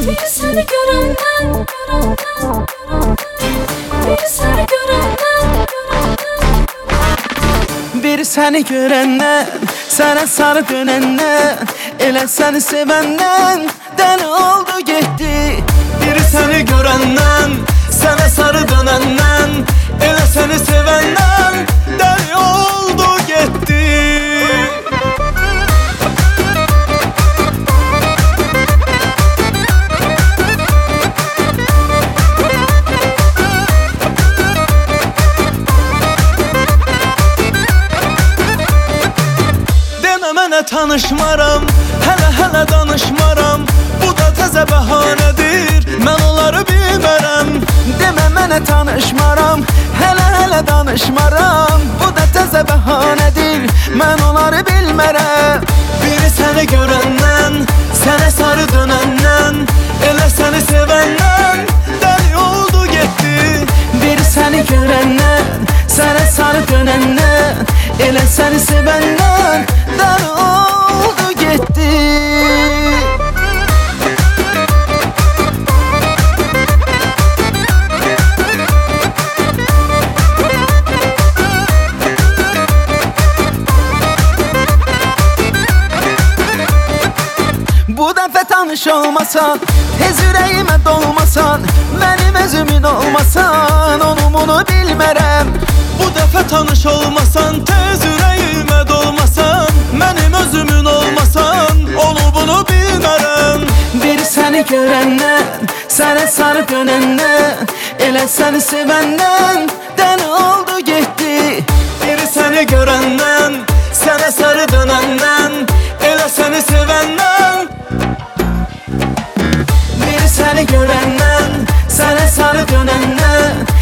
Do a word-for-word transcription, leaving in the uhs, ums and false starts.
Bir seni görenden, görenden, bir seni görenden, bir seni görenden, sana sarı dönenden, elə seni sevenden deli oldu gitti. Bir seni görenden, sana sarı dönenden, elə seni sevenden deli oldu gitti. Mənə tanışmaram, hələ-hələ danışmaram. Bu da təzə bəhanədir, mən onları bilmərəm. Demə mənə tanışmaram, hələ-hələ danışmaram. Bu da təzə bəhanədir, mən onları bilmərəm. Biri səni görəndən, sənə sarı dönəndən, elə səni sevəndən dəli oldu getdi. Biri səni görəndən, sənə sarı dönəndən, elə səni sevəndən dəli oldu getdi. Bu dəfə tanış olmasan, tez ürəyimə dolmasan, mənim özümün olmasan, onu bunu bilmərəm. Bu dəfə tanış olmasan, tez ürəyimə dolmasan, mənim özümün olmasan, onu bunu bilmərəm. Bir səni görəndən, sənə sarı dönəndən, elə səni sevəndən dəli oldu getdi. Bir səni görəndən, sənə sarı dönəndən, elə səni sevəndən. Bir səni görəndən, sənə sarı dönəndən,